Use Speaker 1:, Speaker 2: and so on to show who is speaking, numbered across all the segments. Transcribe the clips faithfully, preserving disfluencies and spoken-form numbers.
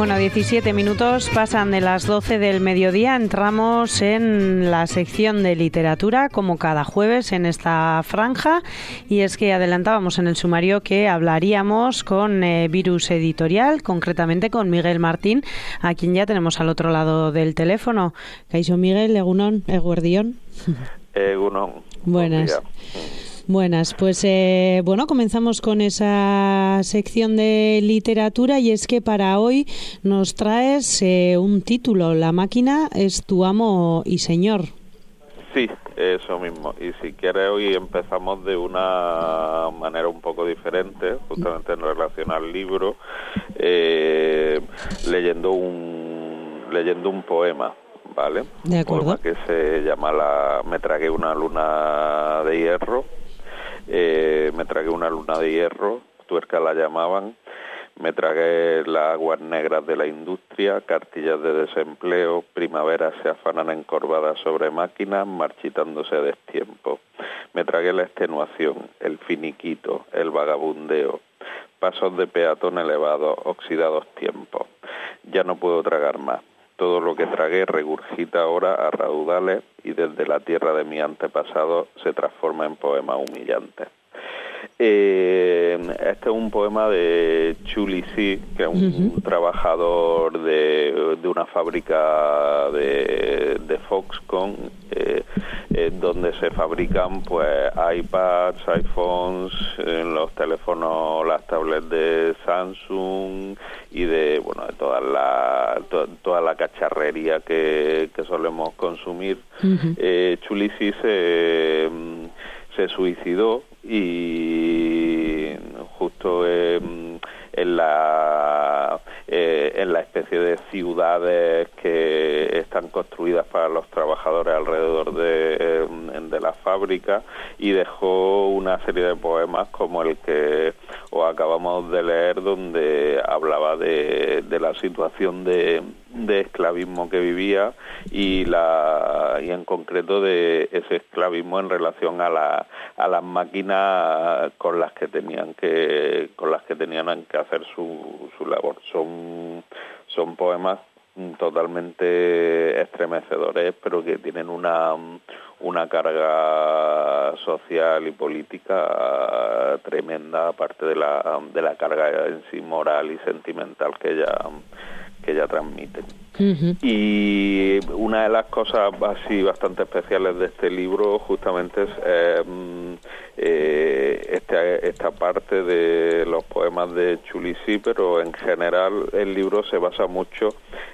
Speaker 1: Bueno, diecisiete minutos pasan de las doce del mediodía. Entramos en la sección de literatura, como cada jueves en esta franja. Y es que adelantábamos en el sumario que hablaríamos con eh, Virus Editorial, concretamente con Miguel Martín, a quien ya tenemos al otro lado del teléfono. Kaixo Miguel, egunon, eguerdión.
Speaker 2: Egunon.
Speaker 1: Buenas. Buenas, pues eh, bueno, comenzamos con esa sección de literatura y es que para hoy nos traes eh, un título, La máquina es tu amo y señor.
Speaker 2: Sí, eso mismo. Y si quieres hoy empezamos de una manera un poco diferente, justamente en relación al libro, eh, leyendo un leyendo un poema. ¿Vale?
Speaker 1: De acuerdo.
Speaker 2: Un poema que se llama la Me tragué una luna de hierro. Eh, me tragué una luna de hierro, tuerca la llamaban. Me tragué las aguas negras de la industria, cartillas de desempleo, primaveras se afanan encorvadas sobre máquinas, marchitándose a destiempo. Me tragué la extenuación, el finiquito, el vagabundeo, pasos de peatón elevados, oxidados tiempos. Ya no puedo tragar más. Todo lo que tragué regurgita ahora a raudales y desde la tierra de mi antepasado se transforma en poemas humillantes. Eh, este es un poema de Chuli Si, que es un uh-huh. trabajador de, de una fábrica de, de Foxconn, eh, eh, donde se fabrican pues iPads, iPhones, eh, los teléfonos, las tablets de Samsung y de bueno de toda la to, toda la cacharrería que, que solemos consumir. Uh-huh. eh, Chuli Si se se suicidó y justo eh, en la eh, en la especie de ciudades que están construidas para los trabajadores alrededor de, de la fábrica, y dejó una serie de poemas como el que os acabamos de leer, donde hablaba de, de la situación de, de esclavismo que vivía y la y en concreto de ese esclavismo en relación a la a las máquinas con las que tenían que con las que tenían que hacer su, su labor. Son son poemas totalmente estremecedores, pero que tienen una una carga social y política tremenda, aparte de la de la carga en sí moral y sentimental que ella que ella transmite. Uh-huh. Y una de las cosas así bastante especiales de este libro justamente es eh, eh, esta, esta parte de los poemas de Chuli Si, pero en general el libro se basa mucho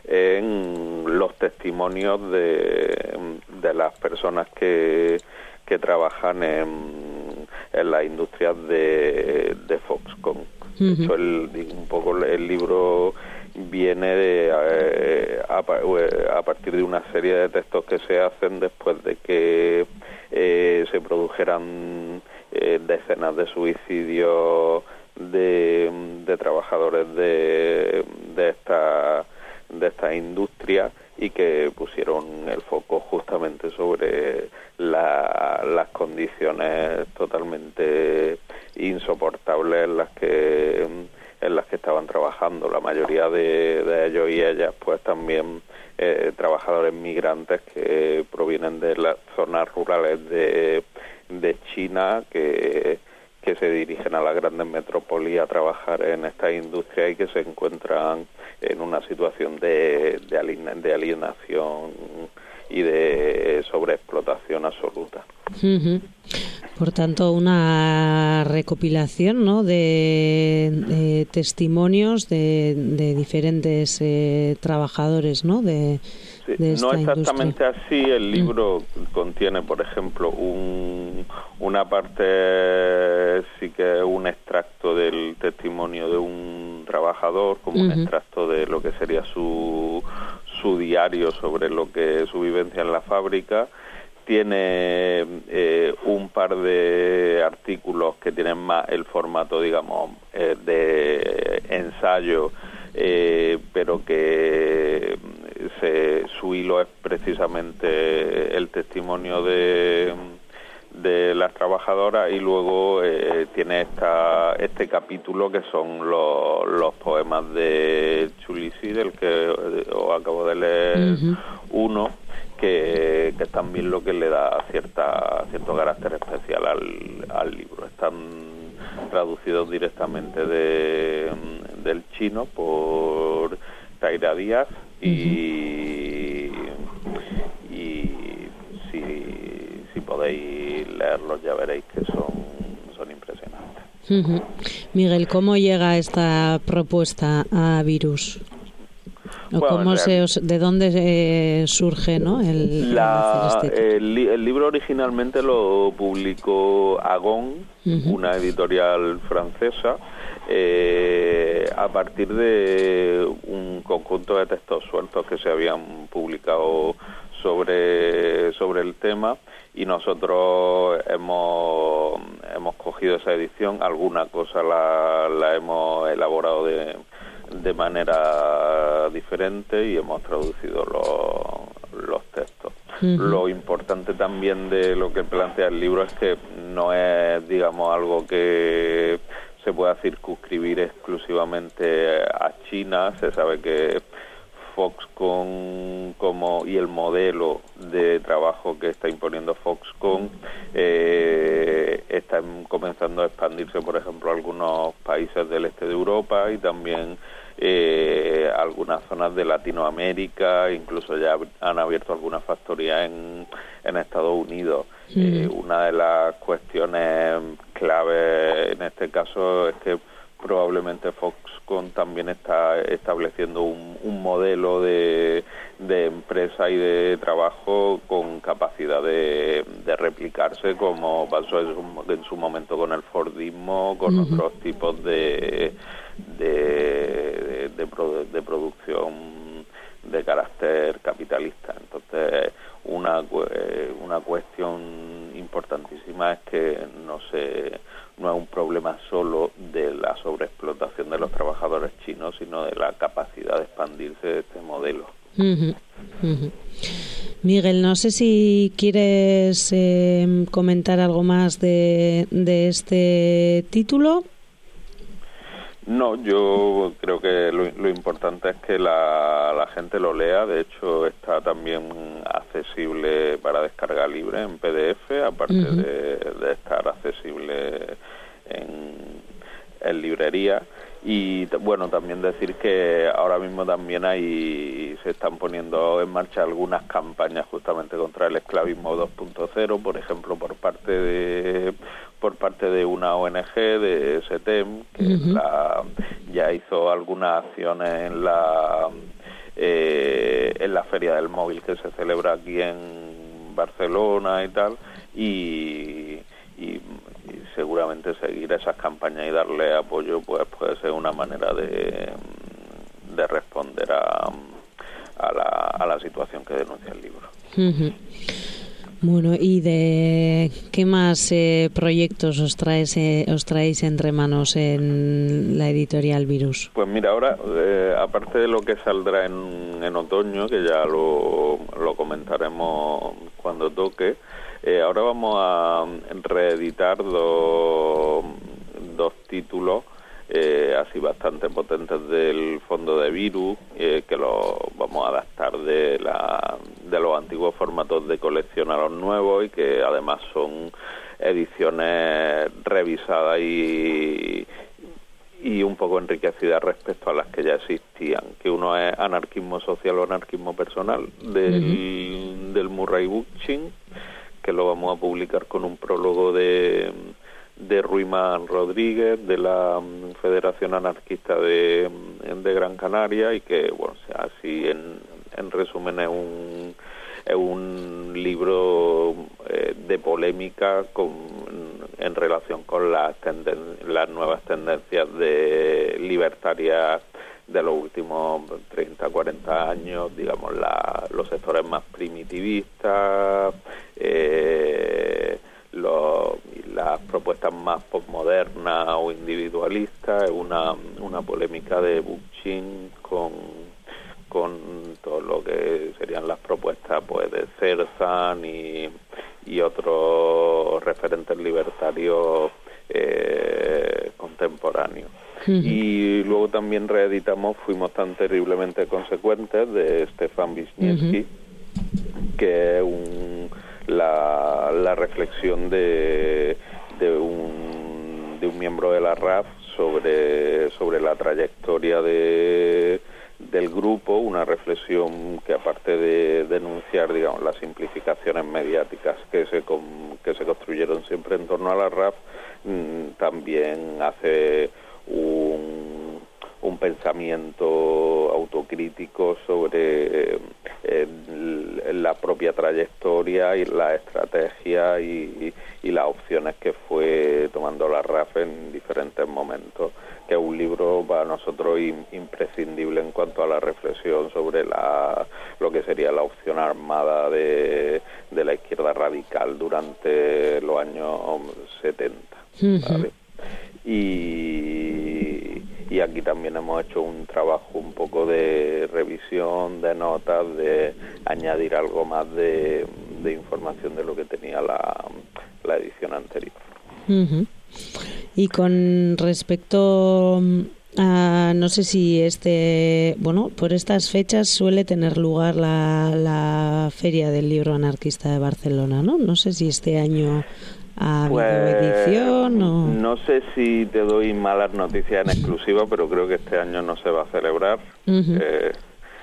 Speaker 2: en los testimonios de, de las personas que, que trabajan en, en las industrias de, de Foxconn. Uh-huh. De hecho, el, un poco el libro viene de, eh, a, a partir de una serie de textos que se hacen después de que eh, se produjeran eh, decenas de suicidios de, de trabajadores de, de esta de esta industria, y que pusieron el foco justamente sobre la, las condiciones totalmente insoportables en las que en las que estaban trabajando. La mayoría de, de ellos y ellas pues también eh, trabajadores migrantes que provienen de las zonas rurales de, de China, que, que se dirigen a las grandes metrópolis a trabajar en esta industria y que se encuentran en una situación de, de, alien, de alienación y de sobreexplotación absoluta.
Speaker 1: Uh-huh. Por tanto, una recopilación, ¿no?, de, de testimonios de, de diferentes eh, trabajadores, ¿no?, de,
Speaker 2: sí,
Speaker 1: de esta
Speaker 2: no exactamente
Speaker 1: industria.
Speaker 2: así. El libro mm. contiene, por ejemplo, un, una parte, sí que es un extracto del testimonio de un trabajador, como uh-huh. un extracto de lo que sería su su diario sobre lo que es su vivencia en la fábrica. Tiene eh, un par de artículos que tienen más el formato, digamos, eh, de ensayo, eh, pero que se, su hilo es precisamente el testimonio de, de las trabajadoras, y luego eh, tiene esta este capítulo que son los, los poemas de Chulisi, del que os acabo de leer uh-huh. uno, que, que es también lo que le da cierta cierto carácter especial al, al libro. Están traducidos directamente de, del chino por Taira Díaz, uh-huh. y, y si, si podéis leerlos ya veréis que son, son impresionantes.
Speaker 1: Uh-huh. Miguel, ¿cómo llega esta propuesta a Virus? ¿O bueno, cómo se os, de dónde eh, surge, ¿no? el,
Speaker 2: la,
Speaker 1: el, este
Speaker 2: el, el libro originalmente lo publicó Agon, uh-huh. una editorial francesa, eh, a partir de un conjunto de textos sueltos que se habían publicado sobre sobre el tema, y nosotros hemos hemos cogido esa edición. Alguna cosa la, la hemos elaborado de de manera diferente y hemos traducido los, los textos. Uh-huh. Lo importante también de lo que plantea el libro es que no es, digamos, algo que se pueda circunscribir exclusivamente a China. Se sabe que Foxconn como y el modelo de trabajo que está imponiendo Foxconn eh, está comenzando a expandirse, por ejemplo, a algunos países del este de Europa y también eh, algunas zonas de Latinoamérica. Incluso ya han abierto algunas factorías en, en Estados Unidos. Mm. Eh, una de las cuestiones clave en este caso es que probablemente Foxconn también está estableciendo un, un modelo de, de empresa y de trabajo con capacidad de, de replicarse, como pasó en su, en su momento con el Fordismo, con uh-huh. otros tipos de de, de, de, produ- de producción de carácter capitalista. Entonces, una una cuestión importantísima es que no se no es un problema solo de la sobreexplotación de los trabajadores chinos, sino de la capacidad de expandirse de este modelo.
Speaker 1: Uh-huh. Uh-huh. Miguel, no sé si quieres eh, comentar algo más de, de este título.
Speaker 2: No, yo creo que lo, lo importante es que la, la gente lo lea. De hecho, está también accesible para descarga libre en P D F, aparte uh-huh. de, de estar accesible en, en librería. Y bueno, también decir que ahora mismo también hay se están poniendo en marcha algunas campañas justamente contra el esclavismo dos punto cero, por ejemplo, por parte de por parte de una O N G, de SETEM, que uh-huh. la, ya hizo algunas acciones en la eh, en la Feria del Móvil que se celebra aquí en Barcelona y tal, y, y, y seguramente seguir esas campañas y darle apoyo pues puede ser una manera de, de responder a, a, la, a la situación que denuncia el libro.
Speaker 1: Uh-huh. Bueno, ¿y de qué más eh, proyectos os traes eh, os traéis entre manos en la editorial Virus?
Speaker 2: Pues mira, ahora, eh, aparte de lo que saldrá en, en otoño, que ya lo, lo comentaremos cuando toque, eh, ahora vamos a reeditar dos, dos títulos eh, así bastante potentes del fondo de Virus, eh, que los vamos a adaptar de la de los antiguos formatos de colección a los nuevos, y que además son ediciones revisadas y y un poco enriquecidas respecto a las que ya existían, que uno es Anarquismo Social o Anarquismo Personal del, uh-huh. del Murray Bookchin, que lo vamos a publicar con un prólogo de de Ruimán Rodríguez, de la Federación Anarquista de, de Gran Canaria, y que, bueno, o sea, así en, en resumen es un es un libro eh, de polémica con, en relación con las, tenden, las nuevas tendencias de libertarias de los últimos treinta, cuarenta años, digamos, la, los sectores más primitivistas, eh, los, las propuestas más postmodernas o individualistas. Es una, una polémica de Bookchin con, con todo lo que serían las propuestas pues de Zerzan y, y otros referentes libertarios eh, contemporáneos. Uh-huh. Y luego también reeditamos Fuimos tan terriblemente consecuentes, de Stefan Wisniewski, uh-huh. que es un, la, la reflexión de, de, un, de un miembro de la R A F sobre, sobre la trayectoria de del grupo, una reflexión que, aparte de denunciar, digamos, las simplificaciones mediáticas que se que se construyeron siempre en torno a la R A F, mmm, también hace un, un pensamiento autocrítico sobre eh, la propia trayectoria y la estrategia y, y, y las opciones que fue tomando la R A F en diferentes momentos, que es un libro para nosotros imprescindible en cuanto a la reflexión sobre la, lo que sería la opción armada de, de la izquierda radical durante los años setenta. ¿Vale? Y, y aquí también hemos hecho un trabajo un poco de revisión, de notas, de añadir algo más de, de información de lo que tenía la, la edición anterior.
Speaker 1: Uh-huh. Y con respecto a, no sé si este, bueno, por estas fechas suele tener lugar la, la Feria del Libro Anarquista de Barcelona, ¿no? No sé si este año ha habido pues, edición o...
Speaker 2: No sé si te doy malas noticias en exclusiva, pero creo que este año no se va a celebrar. Uh-huh. eh,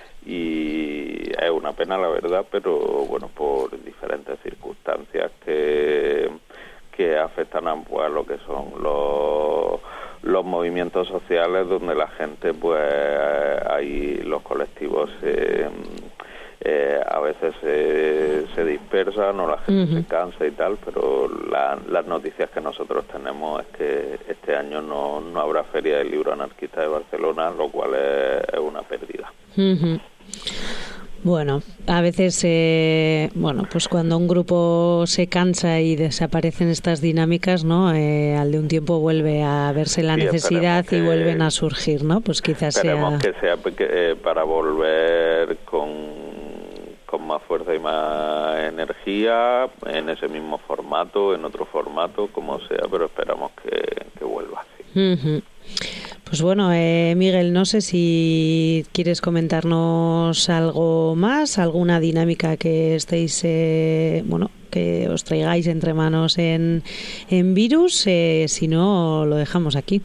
Speaker 2: y es una pena, la verdad, pero bueno, por diferentes circunstancias que... que afectan a, pues, a lo que son los, los movimientos sociales, donde la gente, pues, hay los colectivos eh, eh, a veces se, se dispersan o la gente uh-huh. se cansa y tal, pero la, las noticias que nosotros tenemos es que este año no, no habrá Feria del Libro Anarquista de Barcelona, lo cual es, es una pérdida.
Speaker 1: Uh-huh. Bueno, a veces, eh, bueno, pues cuando un grupo se cansa y desaparecen estas dinámicas, ¿no? Eh, al de un tiempo vuelve a verse la sí, necesidad y vuelven a surgir, ¿no? Pues quizás
Speaker 2: esperemos
Speaker 1: sea...
Speaker 2: que sea eh, para volver con, con más fuerza y más energía, en ese mismo formato, en otro formato, como sea, pero esperamos que, que vuelva así.
Speaker 1: Uh-huh. Pues bueno, eh, Miguel, no sé si quieres comentarnos algo más, alguna dinámica que estéis, eh, bueno, que os traigáis entre manos en, en Virus, eh, si no, lo dejamos aquí.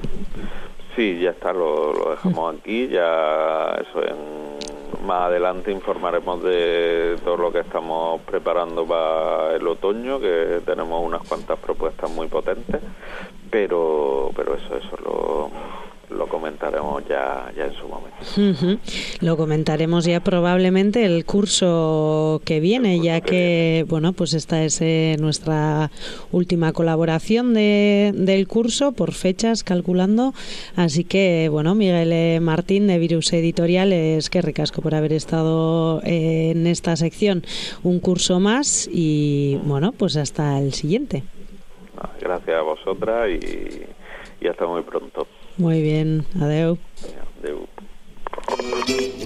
Speaker 2: Sí, ya está, lo, lo dejamos aquí, ya eso en, más adelante informaremos de todo lo que estamos preparando para el otoño, que tenemos unas cuantas propuestas muy potentes, pero pero eso eso lo lo comentaremos ya ya en su momento. Uh-huh.
Speaker 1: Lo comentaremos ya probablemente el curso que viene, curso ya que, que viene. Bueno, pues esta es eh, nuestra última colaboración de, del curso por fechas, calculando, así que bueno, Miguel eh, Martín de Virus Editorial, es que ricasco por haber estado eh, en esta sección un curso más y bueno, pues hasta el siguiente.
Speaker 2: Gracias a vosotras y, y hasta muy pronto.
Speaker 1: Muy bien, adeu.
Speaker 2: Adeu.